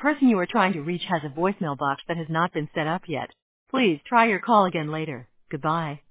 person you are trying to reach has a voicemail box that has not been set up yet. Please try your call again later. Goodbye.